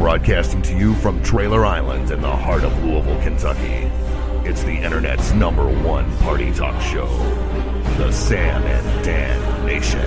broadcasting to you from Trailer Island in the heart of Louisville, Kentucky. It's the internet's #1 party talk show, the Sam and Dan Nation.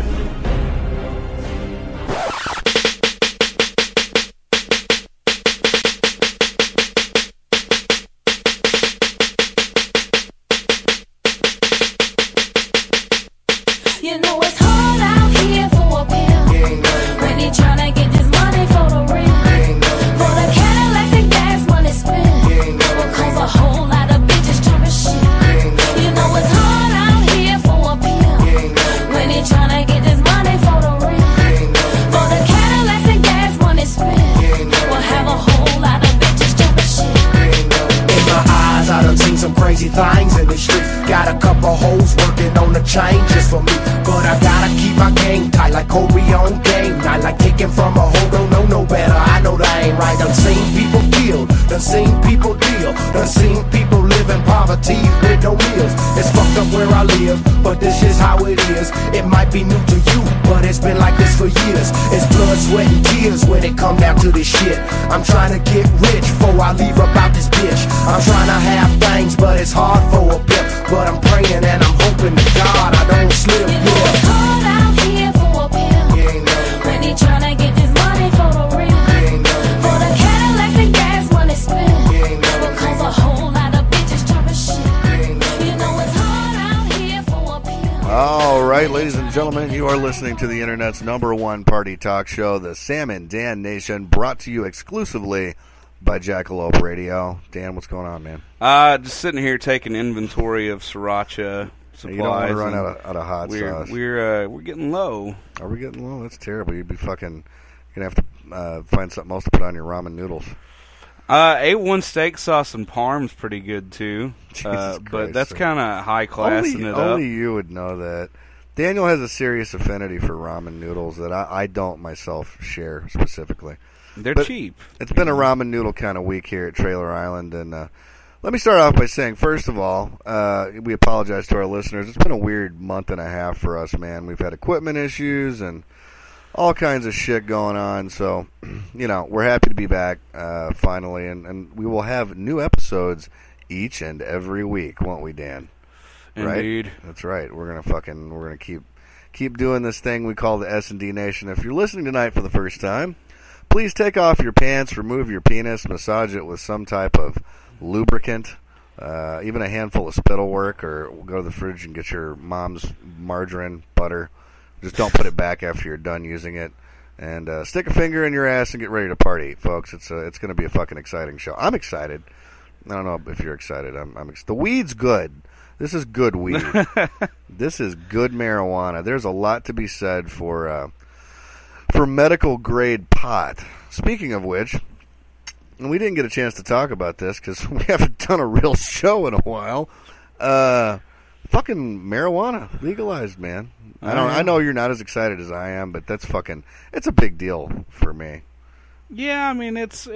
You know it's hard out here for a pimp when he tryna get this money for the rent, for the Cadillacs and gas money spent, will cause a whole lot of bitches jumping shit. You know it's hard out here for a pimp when he tryna get this money for the rent, for the Cadillacs and gas money spent, will have a whole lot of bitches jumping shit. In my eyes, I done seen some crazy things in the street. Got a couple hoes working on the chain just for me. But I gotta keep my game tight like Kobe on game night. Like taking from a hoe, don't know no better. I know that ain't right. Done seen people killed, done seen people deal, done seen people live in poverty with no meals. It's fucked up where I live, but this is how it is. It might be new to you, but it's been like this for years. It's blood, sweat, and tears when it come down to this shit. I'm trying to get rich before I leave about this bitch. I'm trying to have things, but it's hard for a pimp. But I'm praying and I'm hoping to God I don't slip. You know it's hard out here for a pimp when he tryna get this money for the rent, for the Cadillacs and gas money spent, will cause a whole lot of bitches jumping shit. You know it's hard out here for a pimp. All right, ladies and gentlemen, you are listening to the internet's #1 party talk show, the Sam and Dan Nation, brought to you exclusively by Jackalope Radio. Dan, what's going on, man? Just sitting here taking inventory of sriracha supplies. You don't want to run out of hot sauce. We're getting low. Are we getting low? That's terrible. You'd be fucking... You're going to have to find something else to put on your ramen noodles. A1 steak sauce and parm's pretty good, too. Jesus but Christ, that's sir. kind of high-classing it up. Only you would know that. Daniel has a serious affinity for ramen noodles that I don't myself share specifically. They're But cheap. It's been a ramen noodle kind of week here at Trailer Island, and let me start off by saying, first of all, we apologize to our listeners. It's been a weird month and a half for us, man. We've had equipment issues and all kinds of shit going on, so, you know, we're happy to be back finally, and we will have new episodes each and every week, won't we, Dan? Indeed. Right? That's right. We're gonna keep doing this thing we call the S&D Nation. If you're listening tonight for the first time, please take off your pants, remove your penis, massage it with some type of lubricant, even a handful of spit will work, or go to the fridge and get your mom's margarine, butter. Just don't put it back after you're done using it. And stick a finger in your ass and get ready to party, folks. It's going to be a fucking exciting show. I'm excited. I don't know if you're excited. The weed's good. This is good weed. This is good marijuana. There's a lot to be said for medical grade pot. Speaking of which, and we didn't get a chance to talk about this because we haven't done a real show in a while. Fucking marijuana legalized, man. I know you're not as excited as I am, but it's a big deal for me. Yeah, I mean it's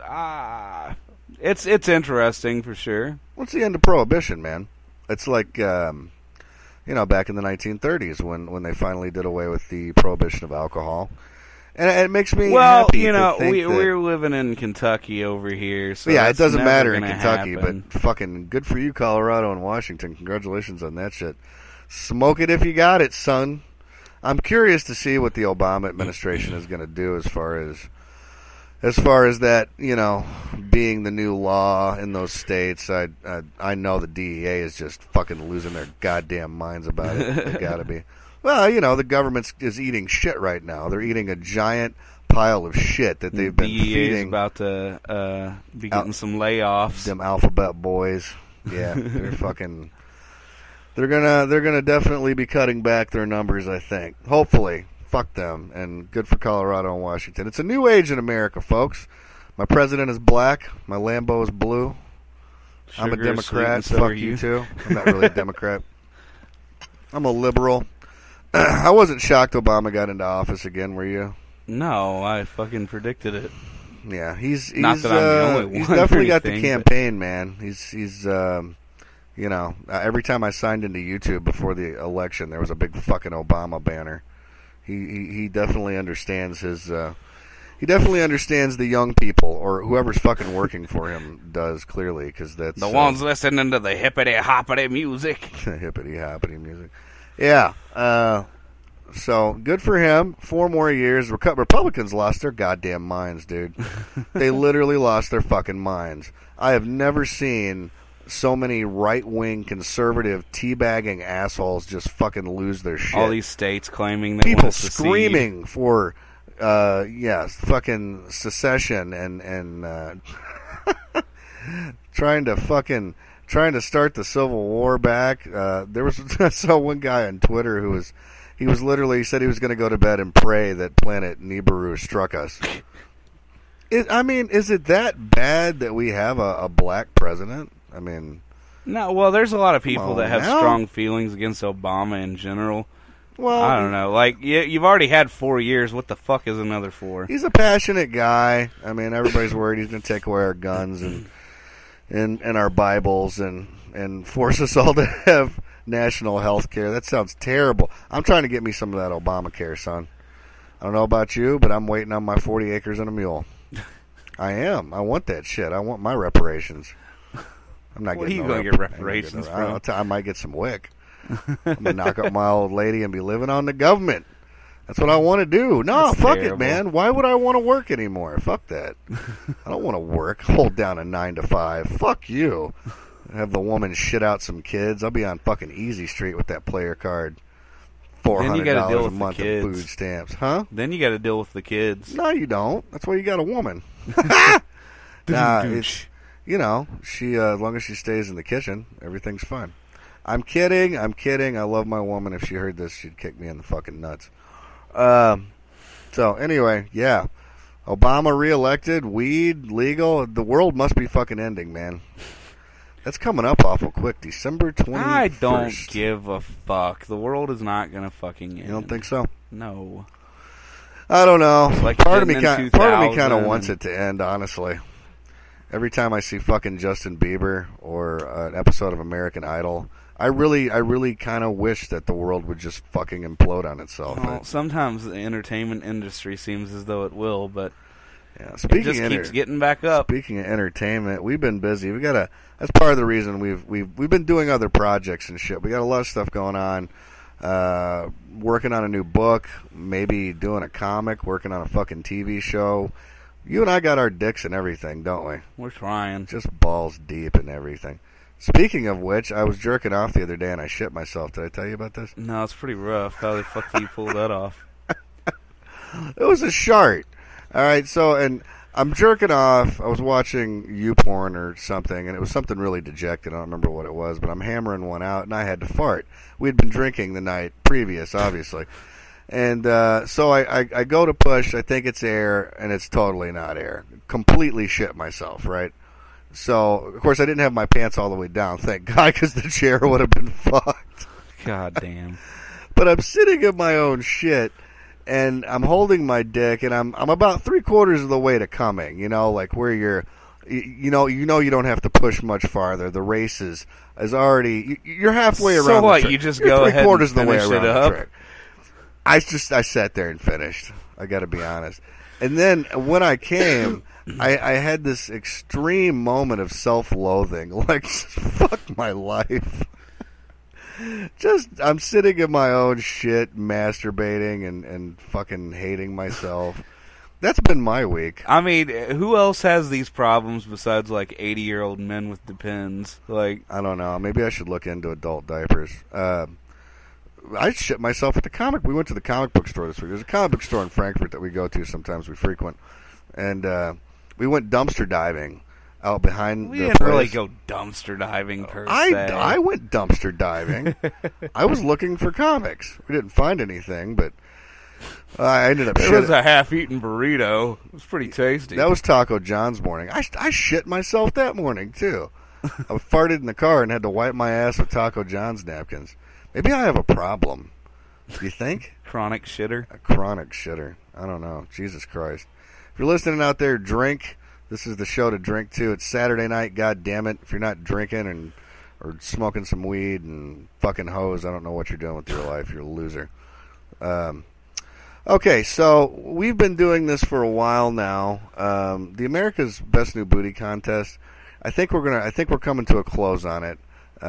interesting for sure. What's the end of prohibition, man? It's like back in the 1930s when they finally did away with the prohibition of alcohol. And it makes me happy to think we're living in Kentucky over here, so yeah, it doesn't never matter in gonna Kentucky, happen. but fucking good for you, Colorado and Washington. Congratulations on that shit. Smoke it if you got it, son. I'm curious to see what the Obama administration is going to do as far as that, being the new law in those states. I know the DEA is just fucking losing their goddamn minds about it. They got to be. Well, the government is eating shit right now. They're eating a giant pile of shit that they've been DEA feeding. is about to be getting some layoffs. Them alphabet boys. Yeah, they're fucking. They're gonna definitely be cutting back their numbers, I think. Hopefully. Fuck them. And good for Colorado and Washington. It's a new age in America, folks. My president is black. My Lambo is blue. I'm a Democrat. Fuck you too. I'm not really a Democrat. I'm a liberal. I wasn't shocked Obama got into office again, were you? No, I fucking predicted it. Yeah, he's Not that I'm the only one he's or definitely got the anything, campaign, man. He's every time I signed into YouTube before the election, there was a big fucking Obama banner. He definitely understands He definitely understands the young people, or whoever's fucking working for him does, clearly, because that's... The ones listening to the hippity-hoppity music. Hippity-hoppity music. Yeah. So, good for him. 4 more years. Republicans lost their goddamn minds, dude. They literally lost their fucking minds. I have never seen so many right-wing conservative teabagging assholes just fucking lose their shit. All these states claiming they people want to screaming for fucking secession and trying to start the Civil War back. There was I saw one guy on Twitter who was literally said he was going to go to bed and pray that planet Nibiru struck us. Is it that bad that we have a black president? I mean, no. Well, there's a lot of people that have now? strong feelings against Obama in general. Well, I don't know. Like, you've already had 4 years. What the fuck is another 4? He's a passionate guy. I mean, everybody's worried he's going to take away our guns and our Bibles and force us all to have national health care. That sounds terrible. I'm trying to get me some of that Obamacare, son. I don't know about you, but I'm waiting on my 40 acres and a mule. I am. I want that shit. I want my reparations. I'm not What getting are you no going to get reparations I don't from? know. I might get some WIC. I'm going to knock up my old lady and be living on the government. That's what I want to do. No, That's fuck terrible. it, man. Why would I want to work anymore? Fuck that. I don't want to work. Hold down a 9 to 5. Fuck you. Have the woman shit out some kids. I'll be on fucking Easy Street with that player card. Then you gotta deal $400 a with the month of kids. food stamps. Huh? Then you got to deal with the kids. No, you don't. That's why you got a woman. It's, she as long as she stays in the kitchen, everything's fine. I'm kidding. I love my woman. If she heard this, she'd kick me in the fucking nuts. So anyway, yeah. Obama reelected, weed legal. The world must be fucking ending, man. That's coming up awful quick. December 21st. I don't give a fuck. The world is not going to fucking end. You don't think so? No. I don't know. Like part of me getting in kind of 2000 wants it to end, honestly. Every time I see fucking Justin Bieber or an episode of American Idol, I really kind of wish that the world would just fucking implode on itself. Well, sometimes the entertainment industry seems as though it will, but Yeah, it just keeps getting back up. Speaking of entertainment, we've been busy. We got that's part of the reason we've been doing other projects and shit. We got a lot of stuff going on. Working on a new book, maybe doing a comic, working on a fucking TV show. You and I got our dicks and everything, don't we? We're trying. Just balls deep and everything. Speaking of which, I was jerking off the other day and I shit myself. Did I tell you about this? No, it's pretty rough. How the fuck do you pull that off? It was a shart. All right, so, and I'm jerking off. I was watching YouPorn or something, and it was something really dejected. I don't remember what it was, but I'm hammering one out, and I had to fart. We'd been drinking the night previous, obviously. And so I go to push. I think it's air, and it's totally not air. Completely shit myself, right? So, of course, I didn't have my pants all the way down, thank God, because the chair would have been fucked. God damn. But I'm sitting in my own shit, and I'm holding my dick, and I'm about 3/4 of the way to coming. You know, like where you're, you don't have to push much farther. The race is already you're halfway around. So what? The track. You just You're go ahead and 3/4 of the way finish around it the up? track. I sat there and finished. I got to be honest. And then when I came, I had this extreme moment of self-loathing. Like, fuck my life. I'm sitting in my own shit, masturbating and fucking hating myself. That's been my week. I mean, who else has these problems besides, like, 80-year-old men with Depends? Like, I don't know. Maybe I should look into adult diapers. I shit myself at the comic. We went to the comic book store this week. There's a comic book store in Frankfurt that we go to sometimes. We frequent. And we went dumpster diving out behind we the didn't place. really go dumpster diving, per se. I went dumpster diving. I was looking for comics. We didn't find anything, but I ended up It was shitting. a half-eaten burrito. It was pretty tasty. That was Taco John's morning. I shit myself that morning, too. I farted in the car and had to wipe my ass with Taco John's napkins. Maybe I have a problem. Do you think? Chronic shitter. A chronic shitter. I don't know. Jesus Christ. If you're listening out there, drink. This is the show to drink to. It's Saturday night, God damn it. If you're not drinking or smoking some weed and fucking hoes, I don't know what you're doing with your life. You're a loser. Okay, so we've been doing this for a while now. The America's Best New Booty contest. I think we're coming to a close on it.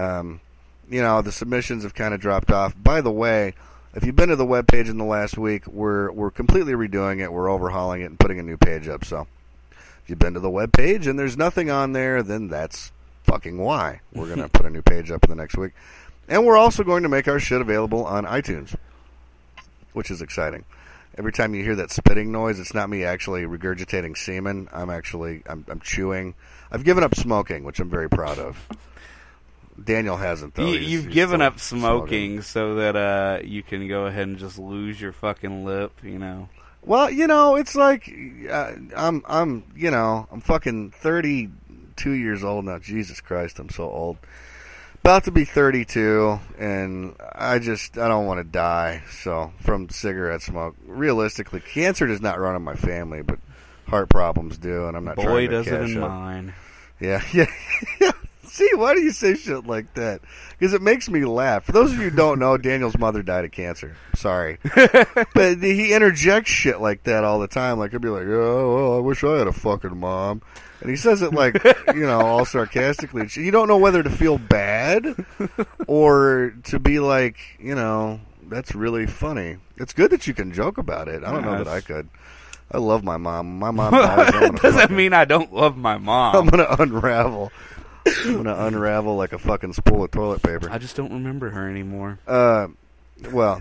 The submissions have kind of dropped off. By the way, if you've been to the webpage in the last week, we're completely redoing it. We're overhauling it and putting a new page up. So if you've been to the webpage and there's nothing on there, then that's fucking why. We're going to put a new page up in the next week. And we're also going to make our shit available on iTunes, which is exciting. Every time you hear that spitting noise, it's not me actually regurgitating semen. I'm chewing. I've given up smoking, which I'm very proud of. Daniel hasn't, though. You've given up smoking so that you can go ahead and just lose your fucking lip, Well, it's like I'm fucking 32 years old now. Jesus Christ, I'm so old. About to be 32, and I don't want to die. So from cigarette smoke, realistically, cancer does not run in my family, but heart problems do, and I'm not trying to Boy, does it in up. mine. Yeah. See, why do you say shit like that? Because it makes me laugh. For those of you who don't know, Daniel's mother died of cancer. Sorry. But he interjects shit like that all the time. Like, he'll be like, oh, well, I wish I had a fucking mom. And he says it like, all sarcastically. You don't know whether to feel bad or to be like, that's really funny. It's good that you can joke about it. I don't know that I could. I love my mom. My mom dies. Doesn't mean I don't love my mom. I'm going to unravel. I'm going to unravel like a fucking spool of toilet paper. I just don't remember her anymore. Well,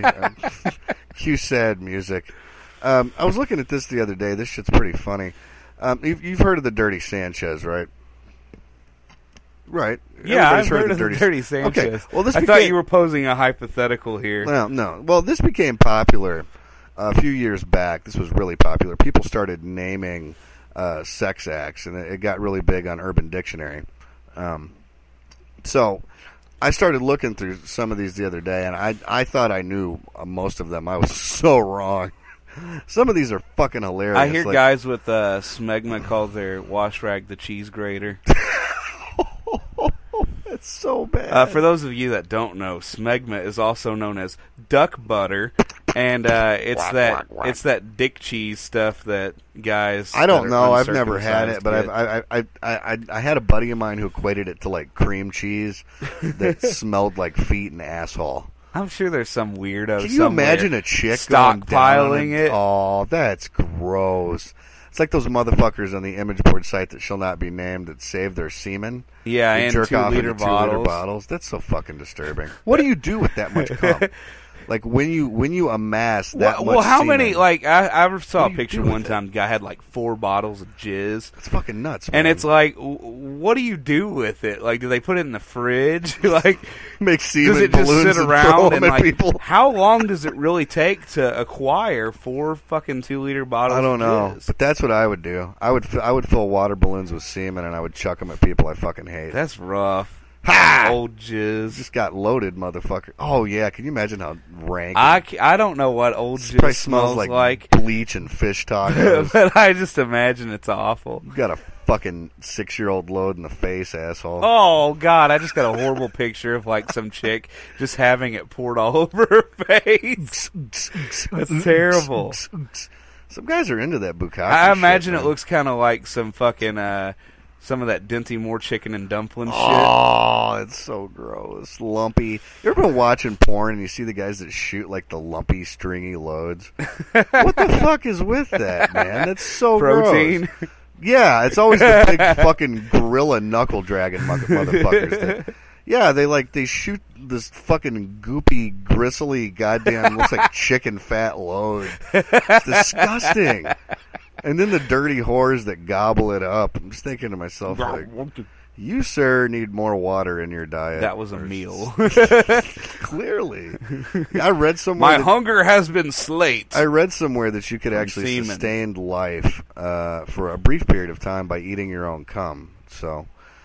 cue sad music. I was looking at this the other day. This shit's pretty funny. You've heard of the Dirty Sanchez, right? Right. Yeah, I've heard of the Dirty Sanchez. Okay. Well, I thought you were posing a hypothetical here. No. Well, this became popular a few years back. This was really popular. People started naming sex acts, and it got really big on Urban Dictionary. So I started looking through some of these the other day, and I thought I knew most of them. I was so wrong. Some of these are fucking hilarious. I hear guys with smegma call their wash rag the cheese grater. It's so bad. For those of you that don't know, smegma is also known as duck butter, and it's that dick cheese stuff that guys. I don't know. I've never had it, but I had a buddy of mine who equated it to like cream cheese that smelled like feet and asshole. I'm sure there's some weirdo. Can you imagine a chick stockpiling it? Oh, that's gross. It's like those motherfuckers on the image board site that shall not be named that save their semen. Yeah, and jerk off 2 liter bottles. That's so fucking disturbing. What do you do with that much cum? Like when you amass that much how semen, many? Like I saw a picture one time. The guy had like 4 bottles of jizz. It's fucking nuts, man. And it's like, what do you do with it? Like, do they put it in the fridge? Like, make semen does it just balloons sit around and like people? How long does it really take to acquire 4 fucking 2 liter bottles? I don't know, of jizz? but that's what I would do. I would fill water balloons with semen and I would chuck them at people I fucking hate. That's rough. Ha! Old jizz. Just got loaded, motherfucker. Oh, yeah. Can you imagine how rank? I don't know what old jizz probably smells like. Bleach and fish tacos. But I just imagine it's awful. You got a fucking 6-year-old load in the face, asshole. Oh, God. I just got a horrible picture of, like, some chick just having it poured all over her face. That's terrible. Some guys are into that bukkake. I imagine shit, it looks kind of like some fucking... some of that Dinty Moore chicken and dumpling shit. Oh, it's so gross. Lumpy. You ever been watching porn and you see the guys that shoot like the lumpy, stringy loads? What the fuck is with that, man? That's so protein. Gross. Yeah, it's always the big fucking gorilla knuckle dragging motherfuckers. They shoot this fucking goopy, gristly, goddamn, looks like chicken fat load. It's disgusting. And then the dirty whores that gobble it up. I'm just thinking to myself, like, you, sir, need more water in your diet. That was a meal. Clearly. I read somewhere... My hunger has been slaked. I read somewhere that you could actually sustain life for a brief period of time by eating your own cum. So,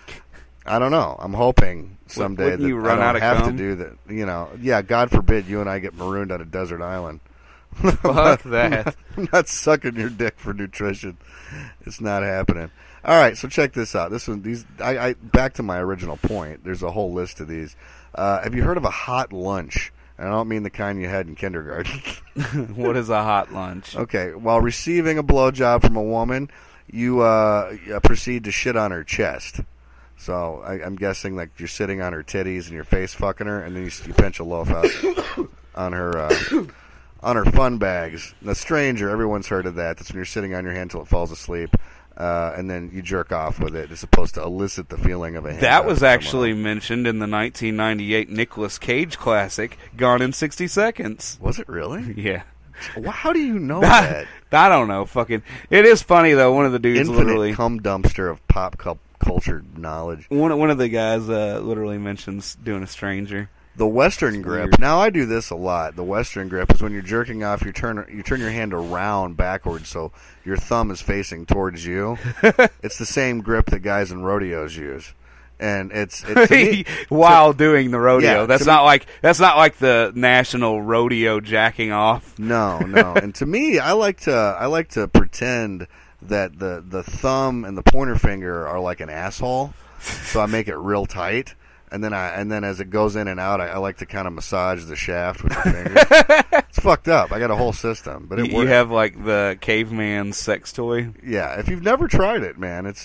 I don't know. I'm hoping someday that you run I out don't of have cum? to do that. You know, yeah, God forbid you and I get marooned on a desert island. Fuck that. I'm not sucking your dick for nutrition. It's not happening. All right, so check this out. I back to my original point. There's a whole list of these. Have you heard of a hot lunch And I don't mean the kind you had in kindergarten. What is a hot lunch? Okay, while receiving a blowjob from a woman, you proceed to shit on her chest. So I'm guessing like you're sitting on her titties and your face fucking her, and then you pinch a loaf out on her fun bags. The stranger, everyone's heard of that. That's when you're sitting on your hand until it falls asleep, and then you jerk off with it. It's supposed to elicit the feeling of a hand. That was actually mentioned in the 1998 Nicolas Cage classic, Gone in 60 Seconds. Was it really? Yeah. How do you know that? I don't know. Fucking. It is funny though. One of the dudes Infinite literally cum dumpster of pop culture knowledge. One of the guys literally mentions doing a stranger. The Western grip. Weird. Now I do this a lot. The Western grip is when you're jerking off. You turn your hand around backwards, so your thumb is facing towards you. It's the same grip that guys in rodeos use, and it's to me, while doing the rodeo. Yeah, that's not like the national rodeo jacking off. No. And to me, I like to pretend that the thumb and the pointer finger are like an asshole, so I make it real tight. And then as it goes in and out, I like to kind of massage the shaft with the fingers. It's fucked up. I got a whole system, but it works. You have like the caveman sex toy. Yeah, if you've never tried it, man, it's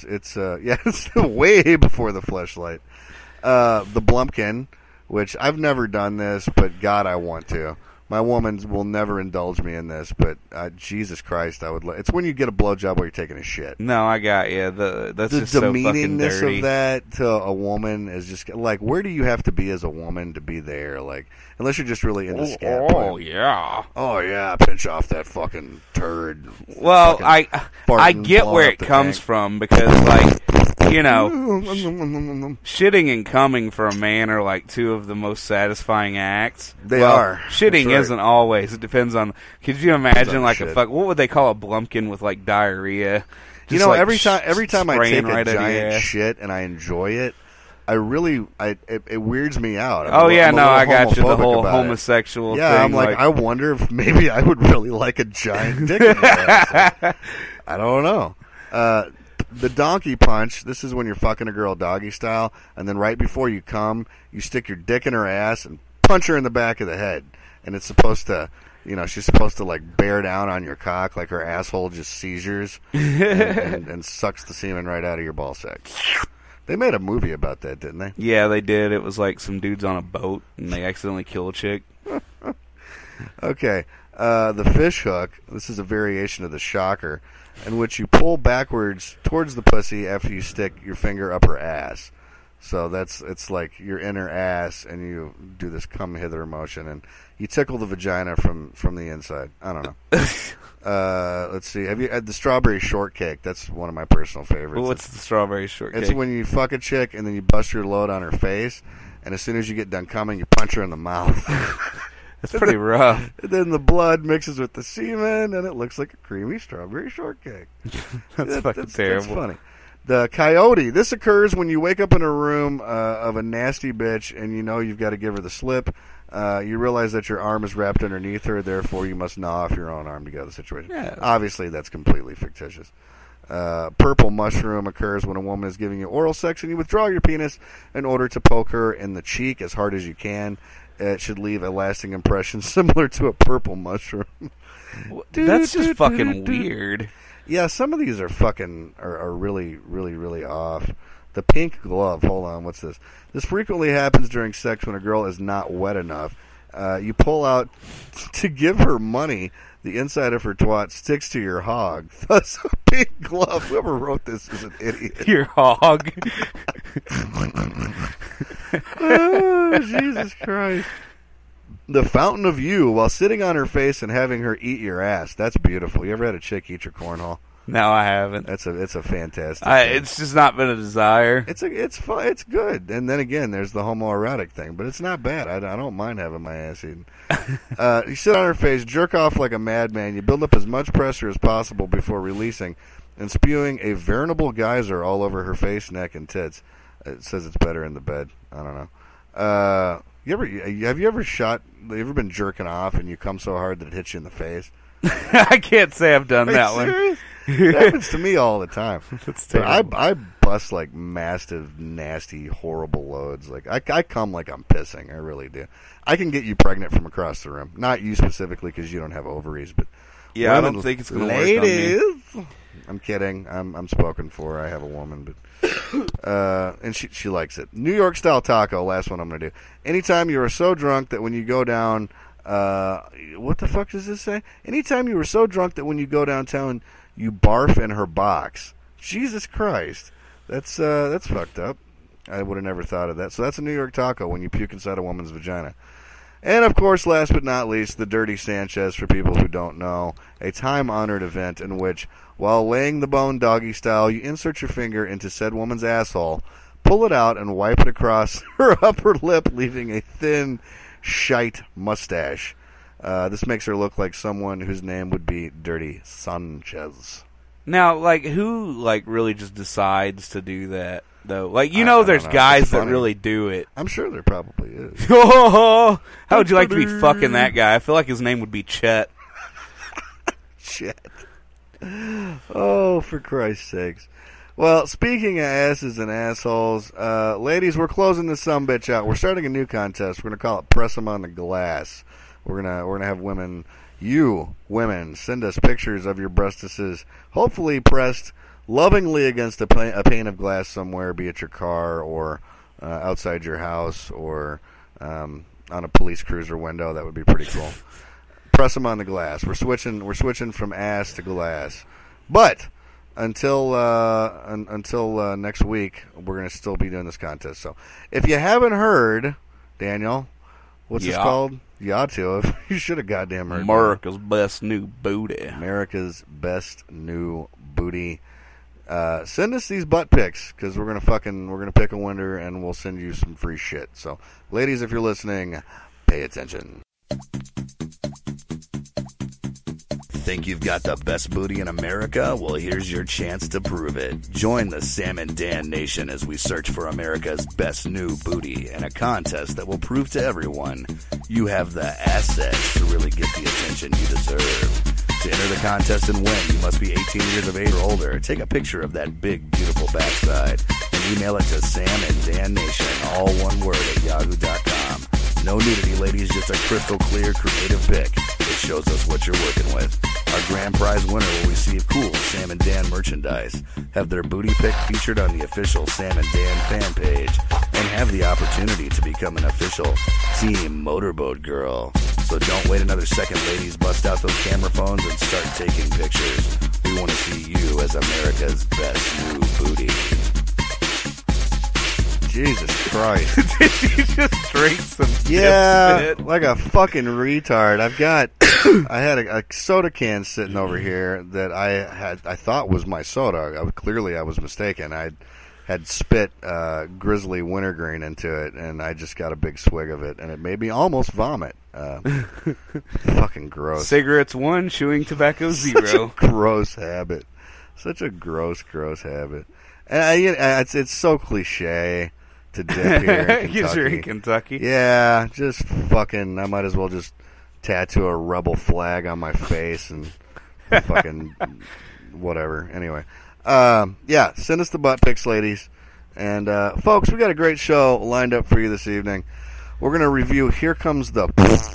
way before the Fleshlight. The Blumpkin, which I've never done this, but God, I want to. My woman will never indulge me in this, but Jesus Christ, I would. It's when you get a blowjob while you're taking a shit. No, I got you. That's The just so fucking demeaningness dirty. of that to a woman is just like, where do you have to be as a woman to be there? Like, unless you're just really into scat. Oh yeah. Oh yeah, pinch off that fucking turd. Well, Fucking I farting, get blowing where up it the comes tank. from because, like, you know, shitting and coming for a man are like two of the most satisfying acts. They Well, are. Shitting That's right. isn't always. It depends on. Could you imagine on like shit. a fuck? What would they call a blumpkin with like diarrhea? You Just, know, like, every time I spraying take a right out of your giant ass. shit and I enjoy it, it weirds me out. Oh yeah, I'm a no, little I got you. The homophobic whole about it. homosexual thing. Yeah, I'm like, I wonder if maybe I would really like a giant dick in my ass. I don't know. The donkey punch, this is when you're fucking a girl doggy style, and then right before you come, you stick your dick in her ass and punch her in the back of the head. And it's supposed to, she's supposed to like bear down on your cock, like her asshole just seizures and sucks the semen right out of your ball sack. They made a movie about that, didn't they? Yeah, they did. It was like some dudes on a boat and they accidentally kill a chick. Okay, the fish hook. This is a variation of the shocker, in which you pull backwards towards the pussy after you stick your finger up her ass. So it's like you're in her ass and you do this come hither motion and you tickle the vagina from the inside. I don't know. Let's see. Have you had the strawberry shortcake? That's one of my personal favorites. Well, what's the strawberry shortcake? It's when you fuck a chick and then you bust your load on her face, and as soon as you get done coming, you punch her in the mouth. That's pretty rough. And then the blood mixes with the semen, and it looks like a creamy strawberry shortcake. That's fucking terrible. That's funny. The coyote. This occurs when you wake up in a room of a nasty bitch, and you know you've got to give her the slip. You realize that your arm is wrapped underneath her, therefore you must gnaw off your own arm to get out of the situation. Yeah. Obviously, that's completely fictitious. Purple mushroom occurs when a woman is giving you oral sex, and you withdraw your penis in order to poke her in the cheek as hard as you can. It should leave a lasting impression similar to a purple mushroom. That's just fucking weird. Yeah, some of these are fucking are really, really, really off. The pink glove. Hold on, what's this? This frequently happens during sex when a girl is not wet enough. You pull out to give her money. The inside of her twat sticks to your hog. Thus, a pink glove. Whoever wrote this is an idiot. Your hog. Oh, Jesus Christ. The fountain of you while sitting on her face and having her eat your ass. That's beautiful. You ever had a chick eat your cornhole? No, I haven't. It's a fantastic thing. It's just not been a desire. It's fun. It's good. And then again, there's the homoerotic thing, but it's not bad. I don't mind having my ass eaten. You sit on her face, jerk off like a madman. You build up as much pressure as possible before releasing and spewing a veritable geyser all over her face, neck, and tits. It says it's better in the bed. I don't know. Have you ever been jerking off and you come so hard that it hits you in the face? I can't say I've done Are that you one. serious? It happens to me all the time. That's But terrible. I bust like massive, nasty, horrible loads. Like I come like I'm pissing. I really do. I can get you pregnant from across the room. Not you specifically because you don't have ovaries, but Yeah, I women- don't think it's going to work on me. ladies. I'm kidding. I'm spoken for. I have a woman, but and she likes it. New York style taco. Last one I'm gonna do. Anytime you are so drunk that when you go down, what the fuck does this say? Anytime you were so drunk that when you go downtown, you barf in her box. Jesus Christ, that's fucked up. I would have never thought of that. So that's a New York taco when you puke inside a woman's vagina. And, of course, last but not least, the Dirty Sanchez, for people who don't know, a time-honored event in which, while laying the bone doggy style, you insert your finger into said woman's asshole, pull it out, and wipe it across her upper lip, leaving a thin, shite mustache. This makes her look like someone whose name would be Dirty Sanchez. Now, like, who, like, really just decides to do that, though? Like, you I know don't there's know. guys It's that funny. really do it. I'm sure there probably is. How would you like to be fucking that guy? I feel like his name would be Chet. Shit. Oh, for Christ's sakes. Well, speaking of asses and assholes, ladies, we're closing this sumbitch out. We're starting a new contest. We're going to call it Press 'em on the Glass. We're gonna have women, you women, send us pictures of your breastises, hopefully pressed lovingly against a pane of glass somewhere, be it your car or outside your house or on a police cruiser window. That would be pretty cool. Press them on the glass. We're switching from ass to glass. But until next week, we're going to still be doing this contest. So if you haven't heard, Daniel, what's this Yeah. called? You ought to have. You should have goddamn heard. America's best new booty. America's best new booty. Send us these butt pics because we're gonna pick a winner and we'll send you some free shit. So, ladies, if you're listening, pay attention. Think you've got the best booty in America? Well, here's your chance to prove it. Join the Sam and Dan Nation as we search for America's best new booty in a contest that will prove to everyone you have the assets to really get the attention you deserve. To enter the contest and win, you must be 18 years of age or older. Take a picture of that big, beautiful backside and email it to Sam and Dan Nation, all one word, at yahoo.com. No nudity, ladies, just a crystal clear, creative pic that shows us what you're working with. Our grand prize winner will receive cool Sam and Dan merchandise, have their booty pic featured on the official Sam and Dan fan page, and have the opportunity to become an official Team Motorboat Girl. So don't wait another second, ladies. Bust out those camera phones and start taking pictures. We want to see you as America's best new booty. Jesus Christ. Did you just drink some Yeah, spit? like a fucking retard. I had a soda can sitting over here that I thought was my soda. Clearly I was mistaken. I had spit grizzly wintergreen into it, and I just got a big swig of it, and it made me almost vomit. Fucking gross. Cigarettes 1, chewing tobacco Such a 0. gross habit. Such a gross habit. And it's so cliche to dip here in Because you're in Kentucky. Kentucky. Yeah, just fucking. I might as well just tattoo a rebel flag on my face and fucking whatever. Anyway, yeah, send us the butt pics, ladies. And folks, we got a great show lined up for you this evening. We're gonna review Here Comes the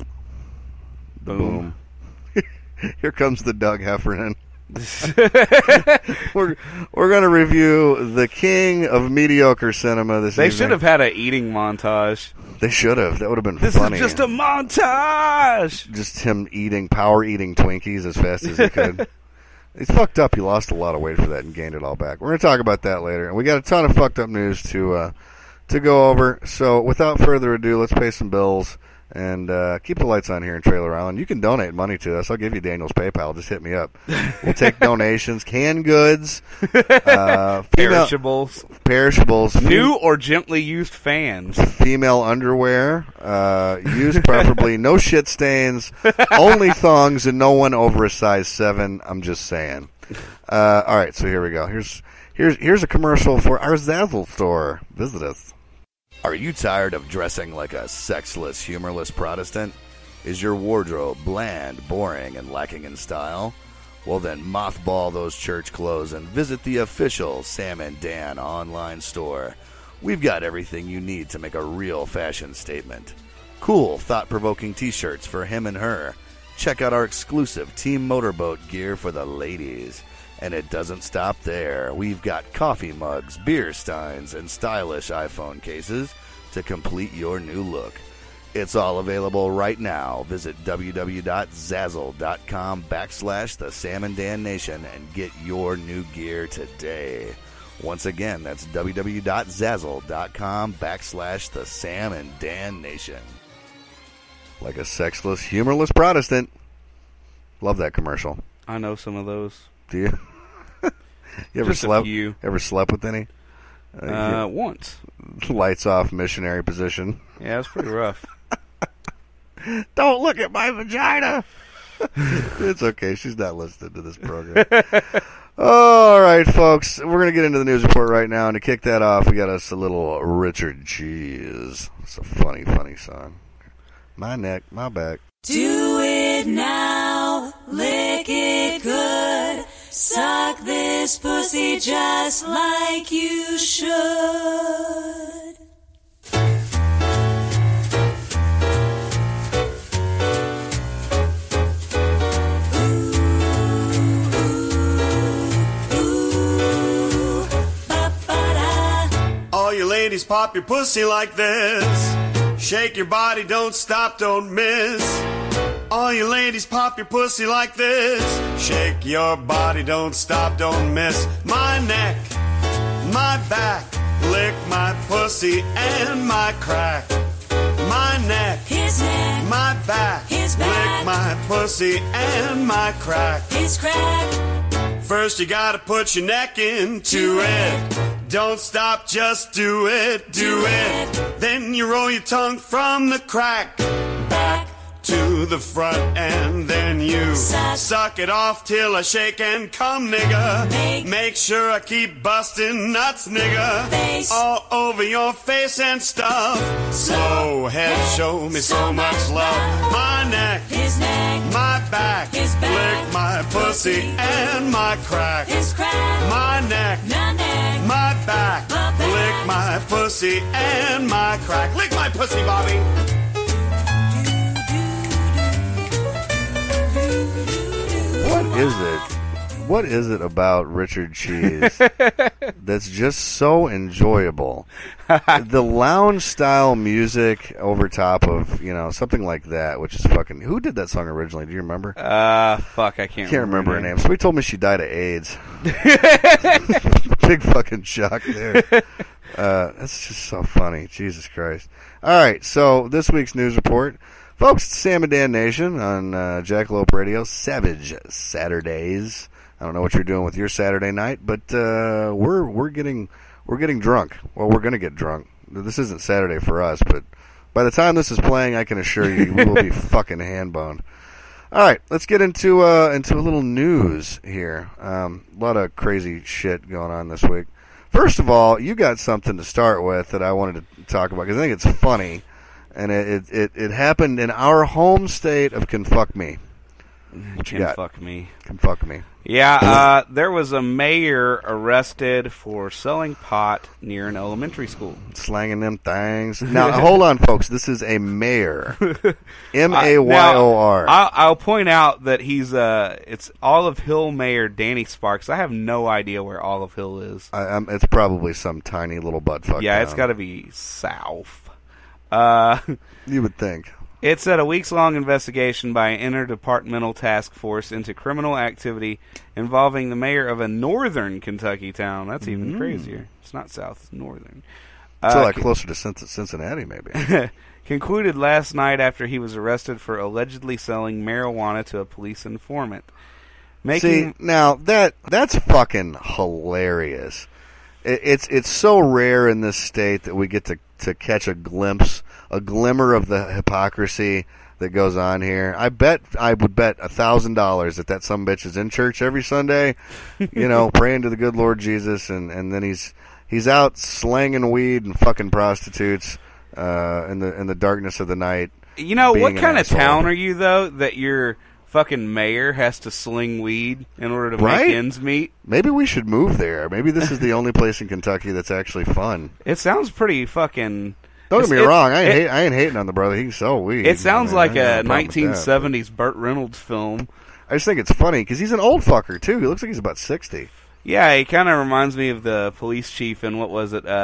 Boom. Here comes the Doug Heffernan. we're gonna review the king of mediocre cinema this They evening. should have had an eating montage. They should have. That would have been This funny. is just a montage. Just him power eating Twinkies as fast as he could. He's fucked up. He lost a lot of weight for that and gained it all back. We're going to talk about that later. And we got a ton of fucked up news to go over. So without further ado, let's pay some bills and keep the lights on here in Trailer Island. You can donate money to us. I'll give you Daniel's PayPal. Just hit me up. We'll take donations, canned goods, Perishables. perishables, New or gently used fans. female underwear, used preferably, no shit stains, only thongs, and no one over a size 7. I'm just saying. All right, so here we go. Here's a commercial for our Zazzle store. Visit us. Are you tired of dressing like a sexless, humorless Protestant? Is your wardrobe bland, boring, and lacking in style? Well, then mothball those church clothes and visit the official Sam and Dan online store. We've got everything you need to make a real fashion statement. Cool, thought-provoking t-shirts for him and her. Check out our exclusive Team Motorboat gear for the ladies. And it doesn't stop there. We've got coffee mugs, beer steins, and stylish iPhone cases to complete your new look. It's all available right now. Visit www.zazzle.com/the Sam and Dan Nation and get your new gear today. Once again, that's www.zazzle.com/the Sam and Dan Nation. Like a sexless, humorless Protestant. Love that commercial. I know some of those. Do you? You ever Just a slept? few. Ever slept with any? Once. Lights off, missionary position. Yeah, it's pretty rough. Don't look at my vagina. It's okay. She's not listening to this program. All right, folks. We're going to get into the news report right now. And to kick that off, we got us a little Richard Cheese. It's a funny, funny song. My neck, my back. Do it now, lick it good. Suck this pussy just like you should. All you ladies pop your pussy like this. Shake your body, don't stop, don't miss. All you ladies pop your pussy like this. Shake your body, don't stop, don't miss. My neck, my back, lick my pussy and my crack. My neck, His neck, my back, his back, lick my pussy and my crack. his crack. First you gotta put your neck into it. Don't stop, just do it, do it. Then you roll your tongue from the crack back to the front, and then you suck it off till I shake and come, nigga. Make sure I keep busting nuts, nigga. Face. All over your face and stuff. Slow head, show me so much love. My neck, His neck, my back, his back, lick my pussy and my crack. his crack. My neck, My neck, my back, my back. lick my pussy and my crack. Lick my pussy, Bobby. What is it about Richard Cheese that's just so enjoyable? The lounge style music over top of, something like that, which is fucking. Who did that song originally? Do you remember? Fuck, I can't remember her name. Somebody told me she died of AIDS. Big fucking shock there. That's just so funny. Jesus Christ. All right, so this week's news report. Folks, it's Sam and Dan Nation on Jackalope Radio, Savage Saturdays. I don't know what you're doing with your Saturday night, but we're getting drunk. Well, we're going to get drunk. This isn't Saturday for us, but by the time this is playing, I can assure you we will be fucking hand-boned. All right, let's get into a little news here. A lot of crazy shit going on this week. First of all, you got something to start with that I wanted to talk about because I think it's funny. And it happened in our home state of Kenfuck Me. Kenfuck me. Kenfuck Me. Yeah, there was a mayor arrested for selling pot near an elementary school. Slanging them things. Now, hold on, folks. This is a mayor. M-A-Y-O-R. I'll point out that it's Olive Hill Mayor Danny Sparks. I have no idea where Olive Hill is. It's probably some tiny little buttfuck. Yeah, town. it's got to be south. You would think. It said a weeks-long investigation by an interdepartmental task force into criminal activity involving the mayor of a northern Kentucky town. That's even crazier. It's not south, it's northern. It's a lot closer to Cincinnati, maybe. Concluded last night after he was arrested for allegedly selling marijuana to a police informant. See, now that's fucking hilarious. It's so rare in this state that we get to catch a glimmer of the hypocrisy that goes on here. I would bet $1,000 that sumbitch is in church every Sunday, praying to the good Lord Jesus, and then he's out slanging weed and fucking prostitutes in the darkness of the night. What kind of town are you though that you're fucking mayor has to sling weed in order to Right? make ends meet. Maybe we should move there. Maybe this is the only place in Kentucky that's actually fun. It sounds pretty fucking... Don't get me It's- wrong. I it- ain't hating on the brother. He can sell weed. It sounds I mean, like I ain't a got problem with that, 1970s Burt Reynolds film. but I just think it's funny because he's an old fucker, too. He looks like he's about 60. Yeah, he kind of reminds me of the police chief in, what was it,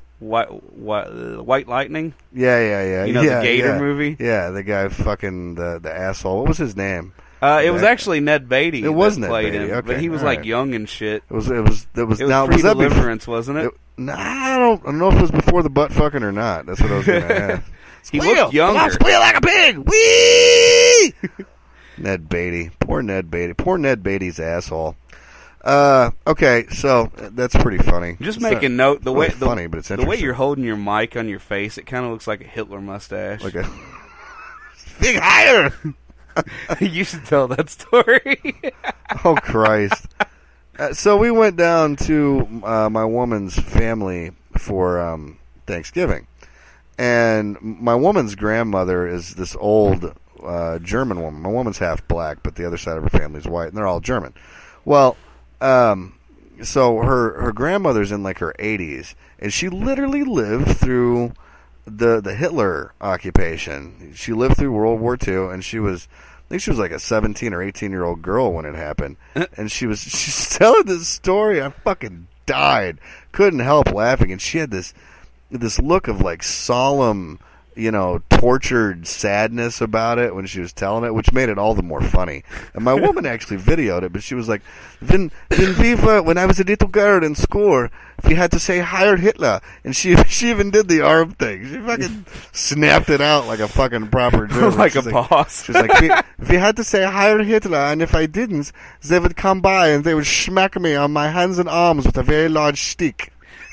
White Lightning? Yeah. You know, the Gator movie? Yeah, the guy fucking the asshole. What was his name? It was actually Ned Beatty. It was that Ned played Beatty, him, but okay, he was all like right. young and shit. It was It was now, was that before? pre-Deliverance, wasn't it? Nah, I don't know if it was before the butt fucking or not. That's what I was going to ask. He looked younger. Squeal like a pig. Wee! Ned Beatty. Poor Ned Beatty. Poor Ned Beatty's asshole. Okay, so that's pretty funny. Just It's making not note, the really way funny, but it's the way interesting. you're holding your mic on your face, it kind of looks like a Hitler mustache. like a big higher. You should tell that story. Oh Christ! So we went down to my woman's family for Thanksgiving, and my woman's grandmother is this old German woman. My woman's half black, but the other side of her family is white, and they're all German. Well, so her grandmother's in like her 80s, and she literally lived through the Hitler occupation. She lived through World War II, and I think she was like a 17 or 18-year-old girl when it happened. And she's telling this story. I fucking died. Couldn't help laughing. And she had this look of like solemn, tortured sadness about it when she was telling it, which made it all the more funny. And my woman actually videoed it, but she was like, when I was a little girl in school, we had to say Heil Hitler. And she even did the arm thing. She fucking snapped it out like a fucking proper German. Like She's a boss. She's like, we had to say Heil Hitler, and if I didn't, they would come by and they would smack me on my hands and arms with a very large stick.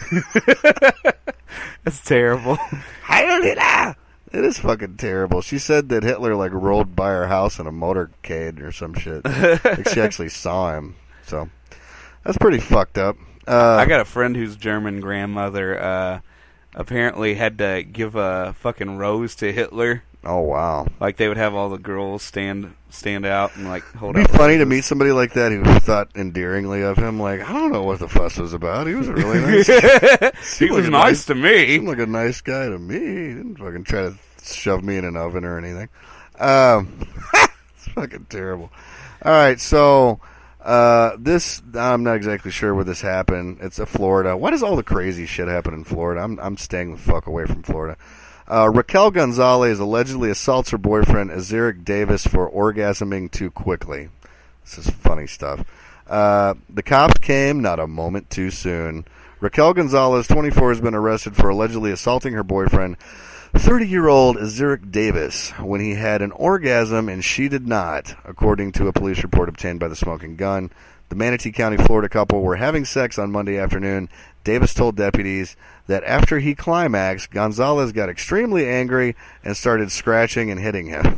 That's terrible. Heil Hitler! It is fucking terrible. She said that Hitler like rolled by her house in a motorcade or some shit. Like she actually saw him. So that's pretty fucked up. I got a friend whose German grandmother apparently had to give a fucking rose to Hitler. Oh wow! Like they would have all the girls stand out and like hold It'd out. be funny to roses. meet somebody like that who thought endearingly of him. Like, I don't know what the fuss was about. He was a really nice guy. He was nice to me. Seemed like a nice guy to me. He didn't fucking try to shove me in an oven or anything. It's fucking terrible. All right, so this I'm not exactly sure where this happened. It's Florida. Why does all the crazy shit happen in Florida? I'm staying the fuck away from Florida. Raquel Gonzalez allegedly assaults her boyfriend Azeric Davis for orgasming too quickly. This is funny stuff. The cops came not a moment too soon. Raquel Gonzalez, 24, has been arrested for allegedly assaulting her boyfriend, 30-year-old Azeric Davis, when he had an orgasm and she did not, according to a police report obtained by the Smoking Gun. The Manatee County, Florida couple were having sex on Monday afternoon. Davis told deputies that after he climaxed, Gonzalez got extremely angry and started scratching and hitting him.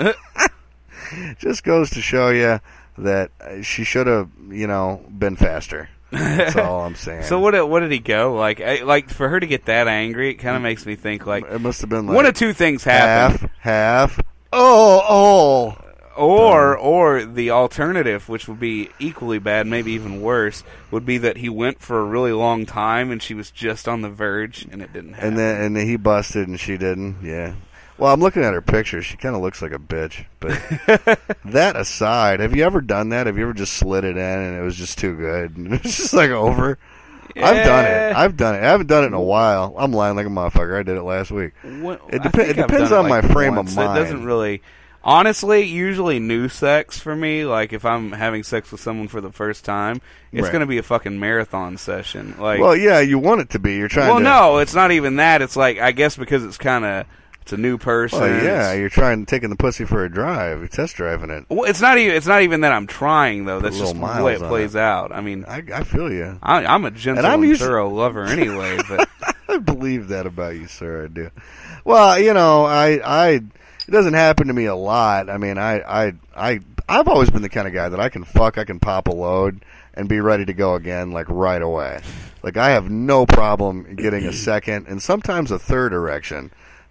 Just goes to show you that she should have, been faster. That's all I'm saying. So what did he go like? For her to get that angry, it kind of makes me think like It must have been like one of two things happened. half. Oh. Or the alternative, which would be equally bad, maybe even worse, would be that he went for a really long time and she was just on the verge and it didn't happen. And then he busted and she didn't. Yeah. Well, I'm looking at her picture. She kind of looks like a bitch. But that aside, have you ever done that? Have you ever just slid it in and it was just too good? And it was just like over. Yeah. I've done it. I haven't done it in a while. I'm lying like a motherfucker. I did it last week. It depends on my frame of mind. It doesn't really. Honestly, usually new sex for me, like if I'm having sex with someone for the first time, it's Right. going to be a fucking marathon session. Like, Well, yeah, you want it to be. You're trying well, to. no, it's not even that. It's like I guess because it's a new person. Well, yeah, It's- you're taking the pussy for a drive. You're test driving it. Well, it's not even that I'm trying though. That's little just the way miles it on plays out. I mean, I feel you. I'm a gentle And I'm and usually- thorough lover anyway. But I believe that about you, sir. I do. Well, it doesn't happen to me a lot. I mean, I've always been the kind of guy that I can pop a load and be ready to go again, like right away. Like I have no problem getting a second and sometimes a third erection.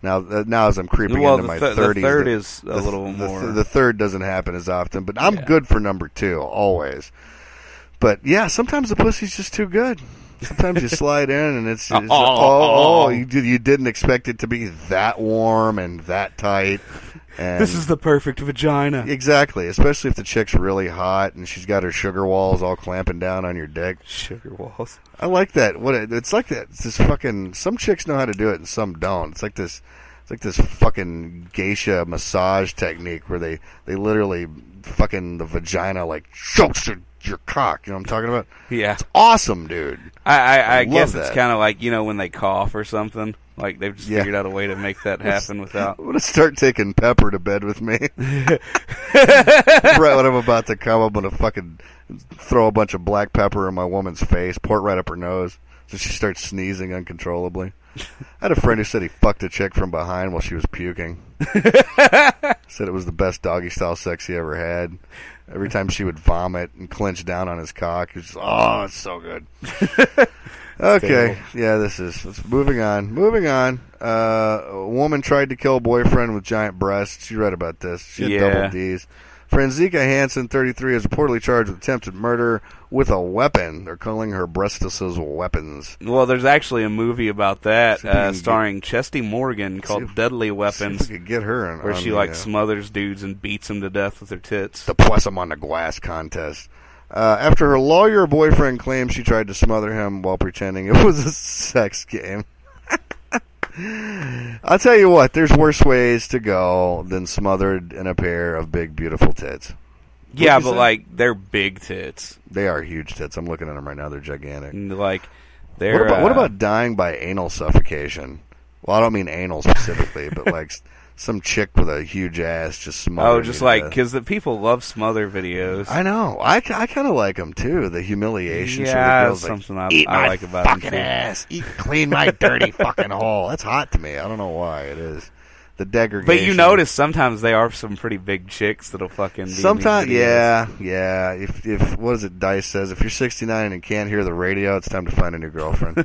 Now as I'm creeping into my 30s, the third is a little more. The third doesn't happen as often, but I'm good for number 2 always. But yeah, sometimes the pussy's just too good. Sometimes you slide in and it's you didn't expect it to be that warm and that tight. And this is the perfect vagina. Exactly, especially if the chick's really hot and she's got her sugar walls all clamping down on your dick. Sugar walls. I like that. It's like that. It's this fucking. Some chicks know how to do it and some don't. It's like this fucking geisha massage technique where they literally fucking the vagina like chokes your cock. You know what I'm talking about? Yeah. It's awesome, dude. I guess that. it's kind of like, when they cough or something. Like, they've just figured out a way to make that happen without... I'm going to start taking Pepper to bed with me. Right when I'm about to come, I'm going to fucking throw a bunch of black pepper in my woman's face, pour it right up her nose, so she starts sneezing uncontrollably. I had a friend who said he fucked a chick from behind while she was puking. Said it was the best doggy-style sex he ever had. Every time she would vomit and clench down on his cock, he was just, it's so good. Okay, yeah, let's moving on. A woman tried to kill a boyfriend with giant breasts. You read about this. She had double D's. Franziska Hansen, 33, is reportedly charged with attempted murder with a weapon. They're calling her breastises weapons. Well, there's actually a movie about that starring Chesty Morgan called Deadly Weapons. See if we could get her where she smothers dudes and beats them to death with her tits. The Plus 'em on the Glass contest. After her lawyer boyfriend claimed she tried to smother him while pretending it was a sex game. I'll tell you what, there's worse ways to go than smothered in a pair of big, beautiful tits. Yeah, but they're big tits. They are huge tits. I'm looking at them right now. They're gigantic. They're... What about dying by anal suffocation? Well, I don't mean anal specifically, but some chick with a huge ass just smothered. Because the people love smother videos. I know. I kind of like them too. The humiliation. Yeah, that's something I like about them. Eat my fucking ass. Clean my dirty fucking hole. That's hot to me. I don't know why it is. The degradation. But you notice sometimes they are some pretty big chicks that'll fucking. Sometimes, yeah. If what is it? Dice says if you're 69 and can't hear the radio, it's time to find a new girlfriend.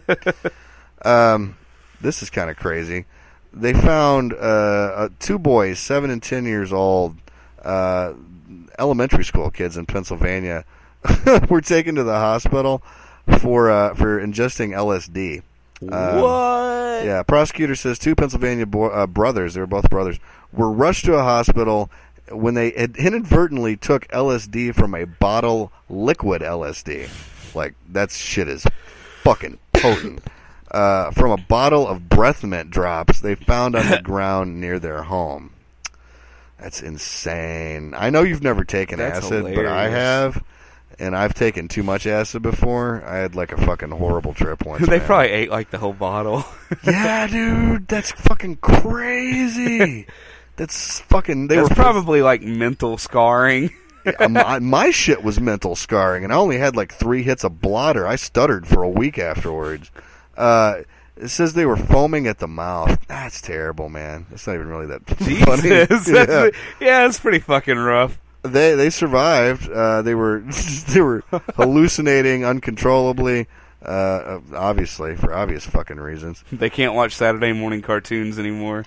This is kind of crazy. They found 2 boys, 7 and 10 years old, elementary school kids in Pennsylvania, were taken to the hospital for ingesting LSD. What? Yeah, prosecutor says 2 Pennsylvania brothers, they were both brothers, were rushed to a hospital when they inadvertently took LSD from a bottle liquid LSD. That shit is fucking potent. From a bottle of breath mint drops they found on the ground near their home. That's insane. I know you've never taken acid, hilarious. But I have, and I've taken too much acid before. I had a fucking horrible trip once. They probably ate the whole bottle. Yeah, dude, that's fucking crazy. That's fucking. That's probably mental scarring. My shit was mental scarring, and I only had 3 hits of blotter. I stuttered for a week afterwards. It says they were foaming at the mouth. That's terrible, man. That's not even really that funny. Yeah, it's pretty fucking rough. They survived. They were hallucinating uncontrollably. Obviously, for obvious fucking reasons. They can't watch Saturday morning cartoons anymore.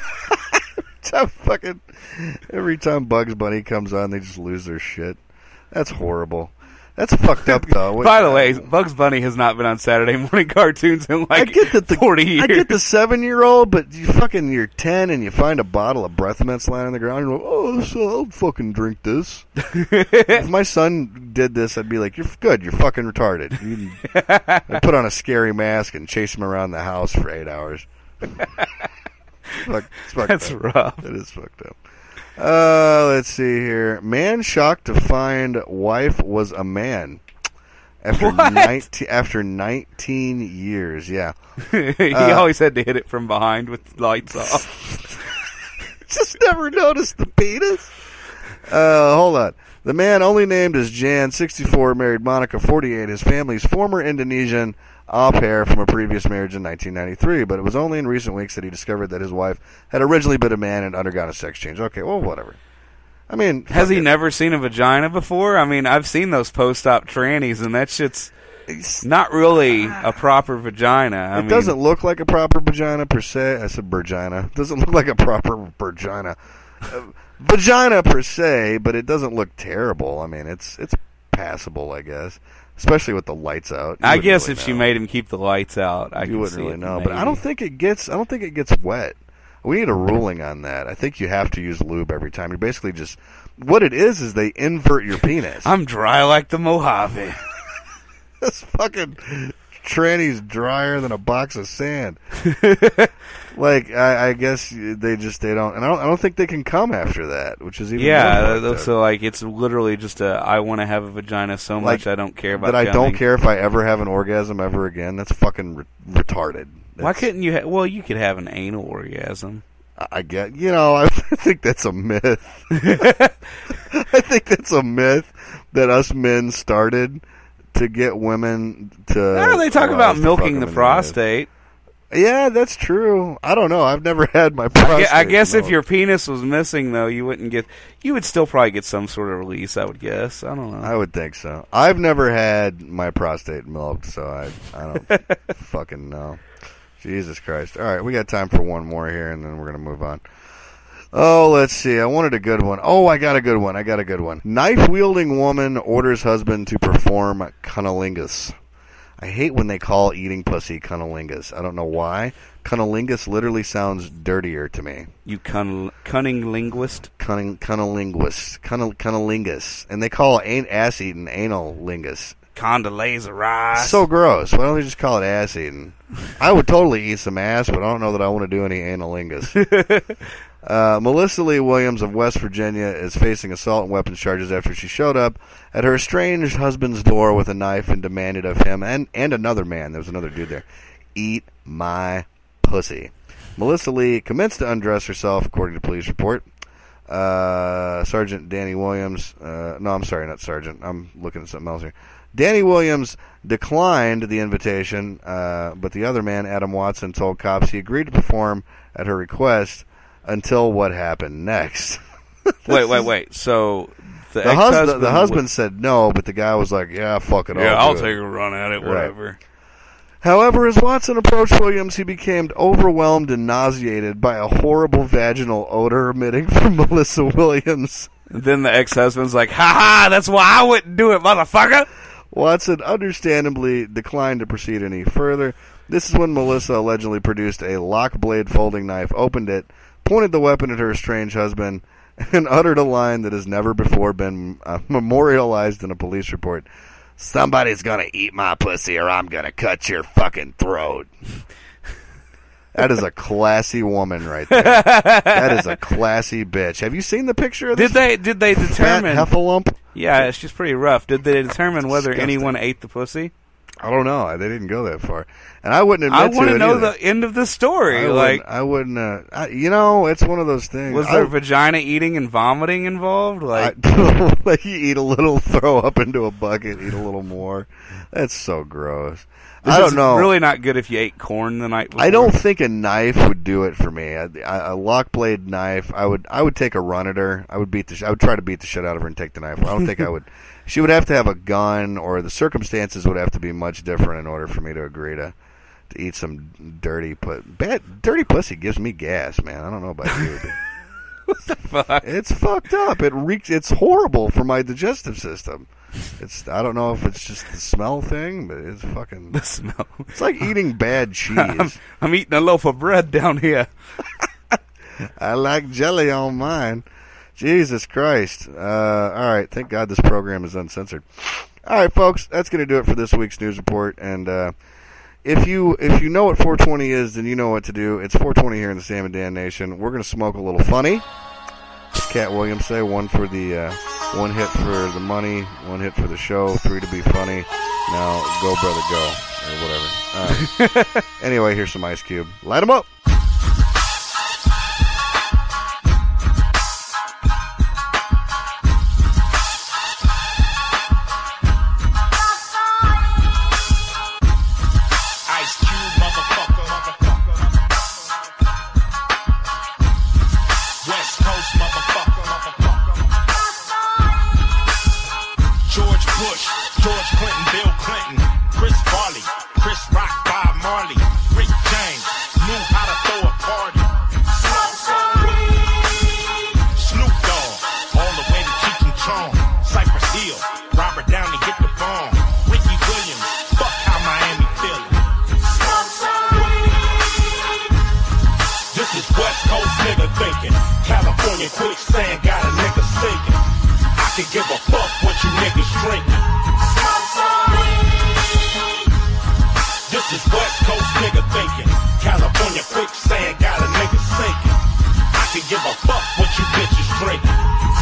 Every time Bugs Bunny comes on, they just lose their shit. That's horrible. That's fucked up, though. By the way, Bugs Bunny has not been on Saturday morning cartoons in 40 years. I get the 7-year-old, but you're 10 and you find a bottle of breath mints lying on the ground. You're like, I'll fucking drink this. If my son did this, I'd be like, you're good. You're fucking retarded. I'd put on a scary mask and chase him around the house for 8 hours. That's rough. It is fucked up. Let's see here. Man shocked to find wife was a man after 19 years. Yeah, he always had to hit it from behind with lights off. Just never noticed the penis. Hold on. The man, only named as Jan, 64, married Monica, 48, his family's former Indonesian au pair from a previous marriage in 1993, but it was only in recent weeks that he discovered that his wife had originally been a man and undergone a sex change. Okay, well, whatever. I mean... Has he never seen a vagina before? I mean, I've seen those post-op trannies, and that shit's... not really a proper vagina. I mean, doesn't look like a proper vagina per se. I said virgina. It doesn't look like a proper vagina. Vagina per se, but it doesn't look terrible. I mean, it's passable, I guess. Especially with the lights out. I guess if she made him keep the lights out, you wouldn't really know. But I don't think it gets wet. We need a ruling on that. I think you have to use lube every time. You're basically just what it is they invert your penis. I'm dry like the Mojave. This fucking tranny's drier than a box of sand. Like I guess they don't, and I don't think they can come after that, which is even more so like it's literally just I want to have a vagina so much I don't care about that. I don't care if I ever have an orgasm ever again. That's fucking retarded. Why couldn't you? Well, you could have an anal orgasm. I get, I think that's a myth. I think that's a myth that us men started to get women to. They talk about milking the prostate. Yeah, that's true. I don't know. I've never had my prostate. I guess if your penis was missing, though, you would still probably get some sort of release, I would guess. I don't know. I would think so. I've never had my prostate milked, so I don't fucking know. Jesus Christ. All right, we got time for one more here, and then we're going to move on. Oh, let's see. I wanted a good one. Oh, I got a good one. Knife-wielding woman orders husband to perform cunnilingus. I hate when they call eating pussy cunnilingus. I don't know why. Cunnilingus literally sounds dirtier to me. You cunning linguist? Cunnilingus. And they call ass-eating analingus. Condoleezza Rice. So gross. Why don't they just call it ass-eating? I would totally eat some ass, but I don't know that I want to do any analingus. Melissa Lee Williams of West Virginia is facing assault and weapons charges after she showed up at her estranged husband's door with a knife and demanded of him and another man, there was another dude there, eat my pussy. Melissa Lee commenced to undress herself, according to police report. Sergeant Danny Williams, no, I'm sorry, not Sergeant, I'm looking at something else here. Danny Williams declined the invitation, but the other man, Adam Watson, told cops he agreed to perform at her request until what happened next. Wait. So the husband said no, but the guy was like, yeah, fuck it. I'll take a run at it, whatever. Right. However, as Watson approached Williams, he became overwhelmed and nauseated by a horrible vaginal odor emitting from Melissa Williams. And then the ex-husband's like, ha-ha, that's why I wouldn't do it, motherfucker. Watson understandably declined to proceed any further. This is when Melissa allegedly produced a lock blade folding knife, opened it, pointed the weapon at her estranged husband, and uttered a line that has never before been memorialized in a police report. Somebody's going to eat my pussy or I'm going to cut your fucking throat. That is a classy woman right there. That is a classy bitch. Have you seen the picture of this? Did they determine fat heffalump? Yeah, she's pretty rough. Did they determine whether anyone ate the pussy? I don't know. They didn't go that far, and I wouldn't admit to it. I want to know either. the end of the story. I wouldn't. It's one of those things. Was there vagina eating and vomiting involved? Like you eat a little, throw up into a bucket, eat a little more. That's so gross. I don't know. It's really not good if you ate corn the night before. I don't think a knife would do it for me. A lock blade knife. I would take a run at her. I would try to beat the shit out of her and take the knife. I don't think I would. She would have to have a gun, or the circumstances would have to be much different in order for me to agree to eat some dirty pussy gives me gas, man. I don't know about you. What the fuck? It's fucked up. It reeks. It's horrible for my digestive system. I don't know if it's just the smell thing, but it's fucking... The smell. It's like eating bad cheese. I'm eating a loaf of bread down here. I like jelly on mine. Jesus Christ. All right. Thank God this program is uncensored. All right, folks. That's going to do it for this week's news report. And if you know what 420 is, then you know what to do. It's 420 here in the Sam and Dan Nation. We're going to smoke a little funny. As Cat Williams say, one hit for the money, one hit for the show, 3 to be funny. Now, go, brother, go. Or whatever. All right. Anyway, here's some Ice Cube. Light 'em up. George Bush, George Clinton, Bill Clinton, Chris Farley, Chris Rock, Bob Marley, Rick James knew how to throw a party. Snoop Dogg, all the way to Cheech and Chong. Cypress Hill, Robert Downey hit the bomb. Ricky Williams, fuck how Miami feeling. This is West Coast nigga thinking. California quicksand got a nigga sinking. I can give a fuck what you niggas drinking. This is West Coast nigga thinking. California quicksand got a nigga sinking. I can give a fuck what you bitches drinking.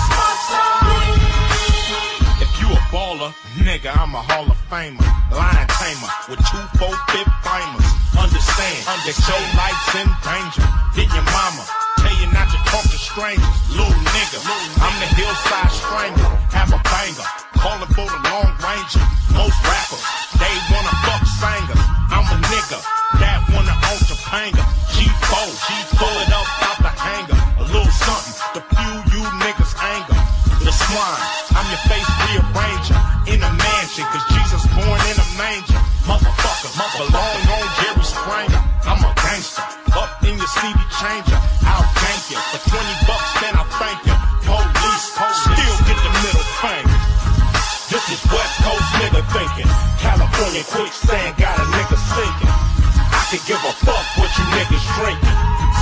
If you a baller, nigga, I'm a Hall of Famer. Lion tamer with 2 4-5 flamers. Understand that your life's in danger. Did your mama tell you not to talk to strangers? Little nigga, I'm the hillside stranger. Have a banger, calling for the long ranger. Most rappers, they wanna fuck singers. I'm a nigga that wanna own Topanga. G4, pull it up out the hanger. A little something to fuel you niggas' anger. The swine, I'm your face rearranger. In a mansion, cause Jesus born in a manger. Motherfucker, belong on Jerry Springer. I'm a gangster, up in your CD changer. I'll thank you for $20, then I'll thank you. Police, still get the middle finger. This is West Coast nigga thinking. California quicksand got a nigga sinking. I can give a fuck what you niggas drinking.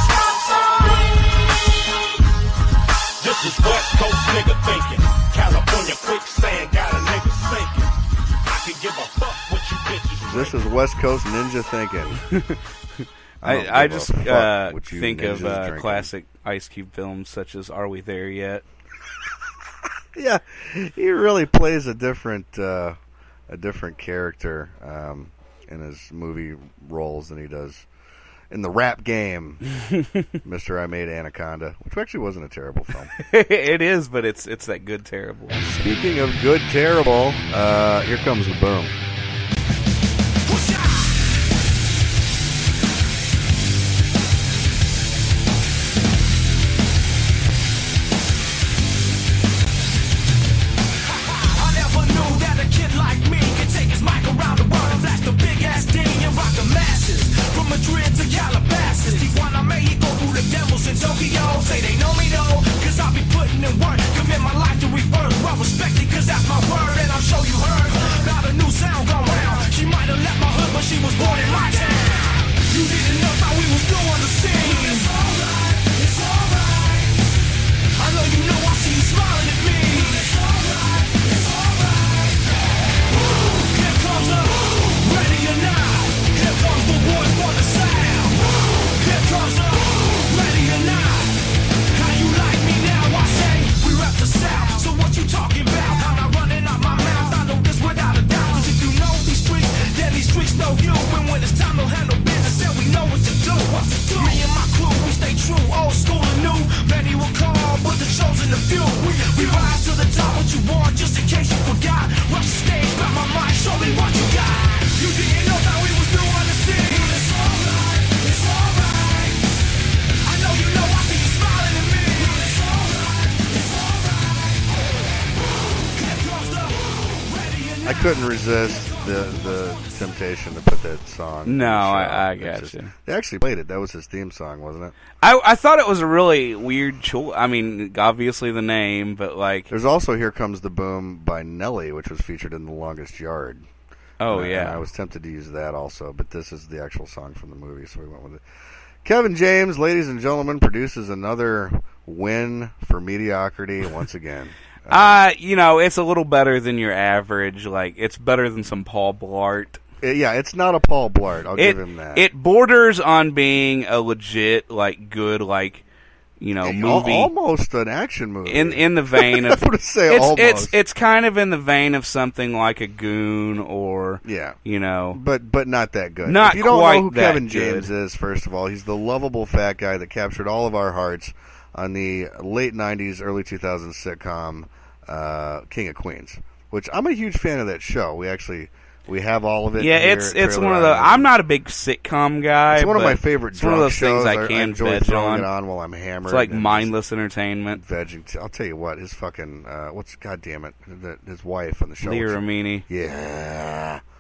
This is West Coast nigga thinking. California quicksand got a nigga sinking. I can give a fuck what you bitches drinking. This is West Coast ninja thinking. I just think of drinking. classic Ice Cube films such as Are We There Yet? Yeah, he really plays a different character in his movie roles than he does in the rap game. Mr. I Made Anaconda, which actually wasn't a terrible film. It is, but it's that good terrible. Speaking of good terrible, here comes the boom. Madrid to Calabasas, Tijuana, Mexico, through the devils in Tokyo. Say they know me though, cause I'll be putting in work. Commit my life to rebirth, well respected cause that's my word. And I'm sure you heard, now the new sound gone round. She might have left my hood, but she was born in my town. You didn't know how we was doing the scene. It's alright, it's alright. I know you know I see you smiling at me. It's alright, it's alright. Here comes the ready or not. Here comes the voice for the sound. Here comes the ready or not. How you like me now? I say we rep the South. So what you talking about? I'm not running out my mouth. I know this without a doubt. Cause if you know these streets, then these streets know you. And when it's time to handle business, then we know what to do. What to do? Me and my crew, we stay true. Old school and new. Many will call, but the chosen the few. We rise to the top. What you want, just in case you forgot. Rush the stage, grab my mic, show me what you got. You didn't know that we was doing the scene. It's alright, it's alright. I know you know I see you smiling at me. It's alright, it's alright. Here comes the ready and I couldn't resist the temptation to put that song. No, on the show. I It's got just- you. They actually played it. That was his theme song, wasn't it? I thought it was a really weird choice. I mean, obviously the name, but like, There's also Here Comes the Boom by Nelly, which was featured in The Longest Yard. oh And yeah. I was tempted to use that also, but this is the actual song from the movie, so we went with it. Kevin James, ladies and gentlemen, produces another win for mediocrity once again. You know, it's a little better than your average. Like, it's better than some Paul Blart. Yeah, it's not a Paul Blart. I'll give him that. It borders on being a legit, like, good, like, you know, movie. Almost an action movie. In the vein of, I would say almost. it's kind of in the vein of something like a Goon or, Yeah. you know, But not that good. Not if you don't quite know who that Kevin good. James is, first of all, he's the lovable fat guy that captured all of our hearts on the late 90s, early 2000s sitcom King of Queens, which I'm a huge fan of that show. We have all of it. yeah, here it's at Trailer one of the. Island. I'm not a big sitcom guy. It's one of but my favorite it's one of drunk those things shows. I can enjoy veg throwing on. it on while I'm hammered. It's like and mindless entertainment. just vegging. I'll tell you what, his fucking God damn it, his wife on the show. Leah Remini. Yeah.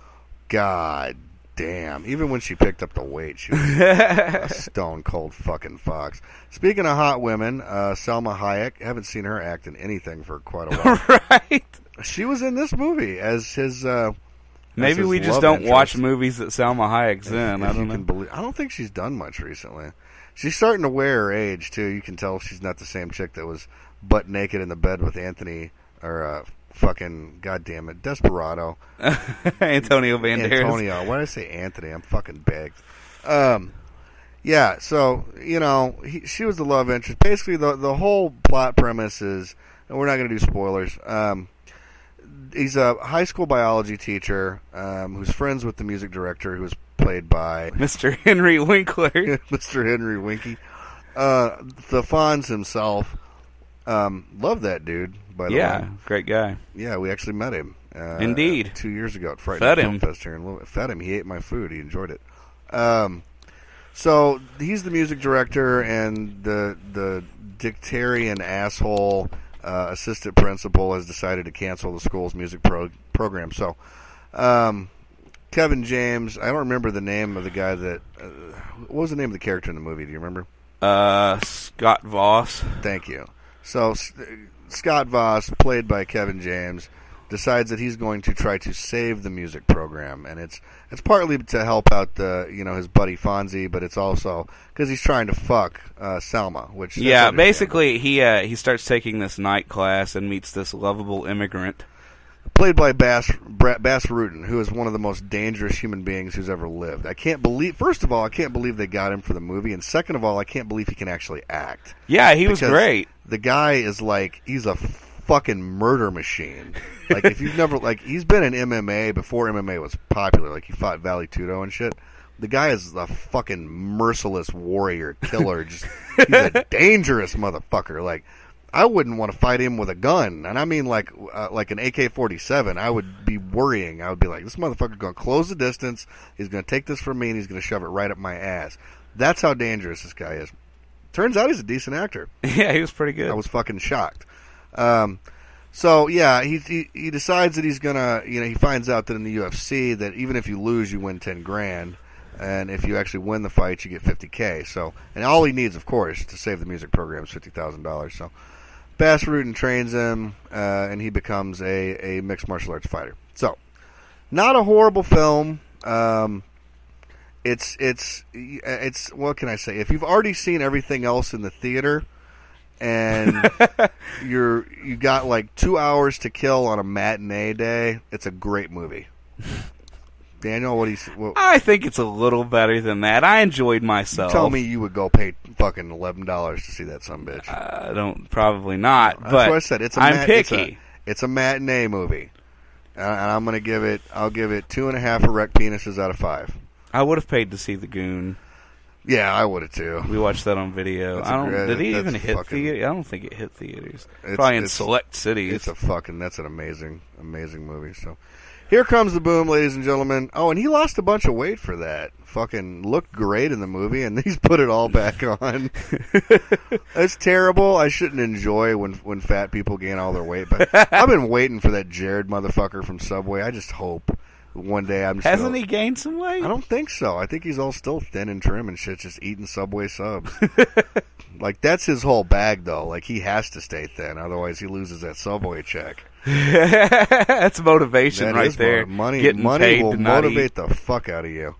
God damn. Even when she picked up the weight, she was a stone cold fucking fox. Speaking of hot women, Selma Hayek, haven't seen her act in anything for quite a while. Right. She was in this movie as his Maybe we just don't watch movies that Salma Hayek's in. I don't know. I don't think she's done much recently. She's starting to wear her age, too. You can tell she's not the same chick that was butt naked in the bed with Anthony, or fucking, goddammit, Desperado. Antonio Banderas. Antonio. Why did I say Anthony? I'm fucking begged. Yeah, so, you know, she was the love interest. Basically, the whole plot premise is, and we're not going to do spoilers, he's a high school biology teacher who's friends with the music director, who's played by Mr. Henry Winkler. Mr. Henry Winky. The Fonz himself. Love that dude, by the way. Yeah, great guy. Yeah, we actually met him. Indeed. 2 years ago at Friday Fed Night him. Film Fest here in Louisville. Fed him. He ate my food. He enjoyed it. So he's the music director and the dictarian asshole assistant principal has decided to cancel the school's music program. So Kevin James, I don't remember the name of the guy that... what was the name of the character in the movie? Do you remember? Scott Voss. Thank you. So Scott Voss, played by Kevin James, decides that he's going to try to save the music program, and it's partly to help out his buddy Fonzie, but it's also because he's trying to fuck Selma. Which basically he starts taking this night class and meets this lovable immigrant. Played by Bass Rutten, who is one of the most dangerous human beings who's ever lived. First of all, I can't believe they got him for the movie, and second of all, I can't believe he can actually act. Yeah, he was great. The guy is he's a fucking murder machine. Like, if you've never, he's been in MMA before MMA was popular. Like, he fought Vale Tudo and shit. The guy is a fucking merciless warrior killer. He's a dangerous motherfucker. Like, I wouldn't want to fight him with a gun, and I mean like an AK-47. I would be worrying. I would be like, this motherfucker's going to close the distance. He's going to take this from me, and he's going to shove it right up my ass. That's how dangerous this guy is. Turns out he's a decent actor. Yeah, he was pretty good. I was fucking shocked. So yeah, he decides that he's gonna. He finds out that in the UFC that even if you lose, you win $10,000. And if you actually win the fight, you get $50,000. So, and all he needs, of course, to save the music program is $50,000. So, Bass Rutten trains him, and he becomes a mixed martial arts fighter. So, not a horrible film. It's what can I say? If you've already seen everything else in the theater, and you got like 2 hours to kill on a matinee day, it's a great movie. Daniel, I think it's a little better than that. I enjoyed myself. Tell me you would go pay fucking $11 to see that sumbitch. I don't, probably not. That's but what I said. I'm picky. It's a matinee movie, and I'm gonna give it. I'll give it 2.5 erect penises out of 5. I would have paid to see The Goon. Yeah, I would have too. We watched that on video. Did it even hit theaters? I don't think it hit theaters. Probably in select cities. That's an amazing movie. So. Here comes the boom, ladies and gentlemen. Oh, and he lost a bunch of weight for that. Fucking looked great in the movie, and he's put it all back on. It's terrible. I shouldn't enjoy when fat people gain all their weight, but I've been waiting for that Jared motherfucker from Subway. I just hope one day I'm just Hasn't he gained some weight? I don't think so. I think he's all still thin and trim and shit, just eating Subway subs. Like, that's his whole bag, though. Like, he has to stay thin, otherwise he loses that Subway check. That's motivation that right there. Money will motivate the fuck out of you.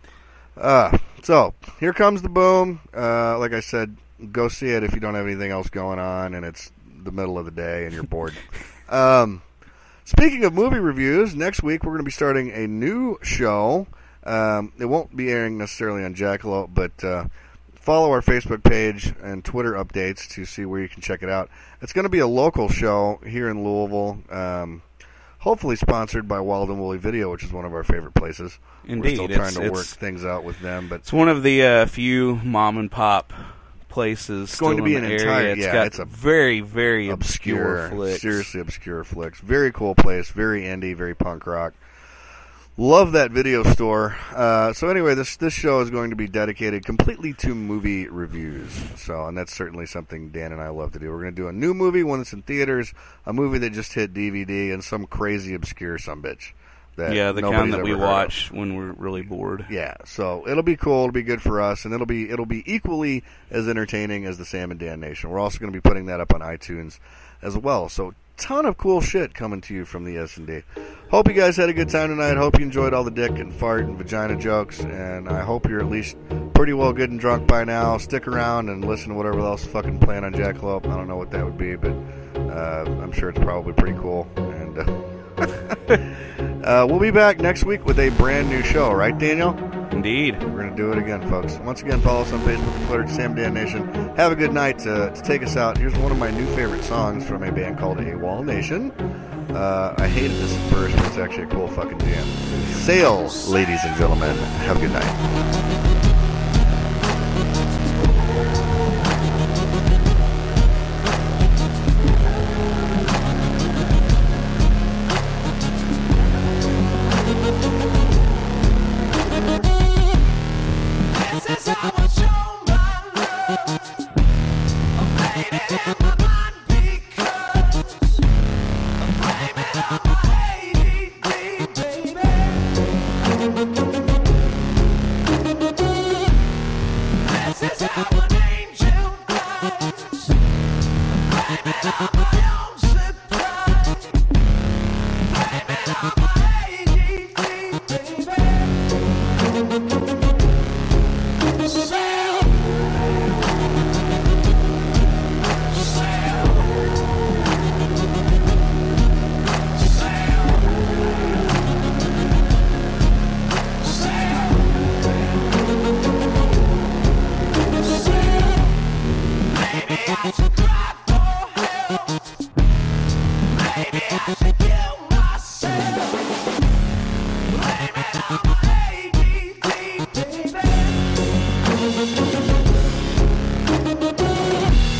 So here comes the boom. Like I said, go see it if you don't have anything else going on and it's the middle of the day and you're bored. Speaking of movie reviews, next week we're going to be starting a new show. It won't be airing necessarily on Jackalope, but follow our Facebook page and Twitter updates to see where you can check it out. It's going to be a local show here in Louisville, hopefully sponsored by Wild and Woolly Video, which is one of our favorite places. Indeed. We're still trying to work things out with them. But it's one of the few mom-and-pop places it's going to be in an the entire, area. yeah, it's a very, very obscure flicks. Seriously obscure flicks. Very cool place, very indie, very punk rock. Love that video store. So anyway, this show is going to be dedicated completely to movie reviews. And that's certainly something Dan and I love to do. We're going to do a new movie, one that's in theaters, a movie that just hit DVD, and some crazy obscure sumbitch. that Yeah, the kind nobody's that we ever heard of. watch when we're really bored. Yeah, so it'll be cool. It'll be good for us, and it'll be equally as entertaining as the Sam and Dan Nation. We're also going to be putting that up on iTunes as well. So, ton of cool shit coming to you from the S&D. Hope you guys had a good time tonight. Hope you enjoyed all the dick and fart and vagina jokes, and I hope you're at least pretty well good and drunk by now. Stick around and listen to whatever else fucking playing on Jackalope. I don't know what that would be, but I'm sure it's probably pretty cool. And we'll be back next week with a brand new show, right, Daniel? Indeed. We're going to do it again, folks. Once again, follow us on Facebook and Twitter, Sam Dan Nation. Have a good night. To take us out, here's one of my new favorite songs from a band called AWOL Nation. I hated this at first, but it's actually a cool fucking jam. Sail, ladies and gentlemen. Have a good night.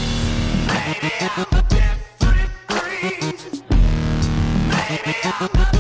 I'm a different breed. Maybe I'm a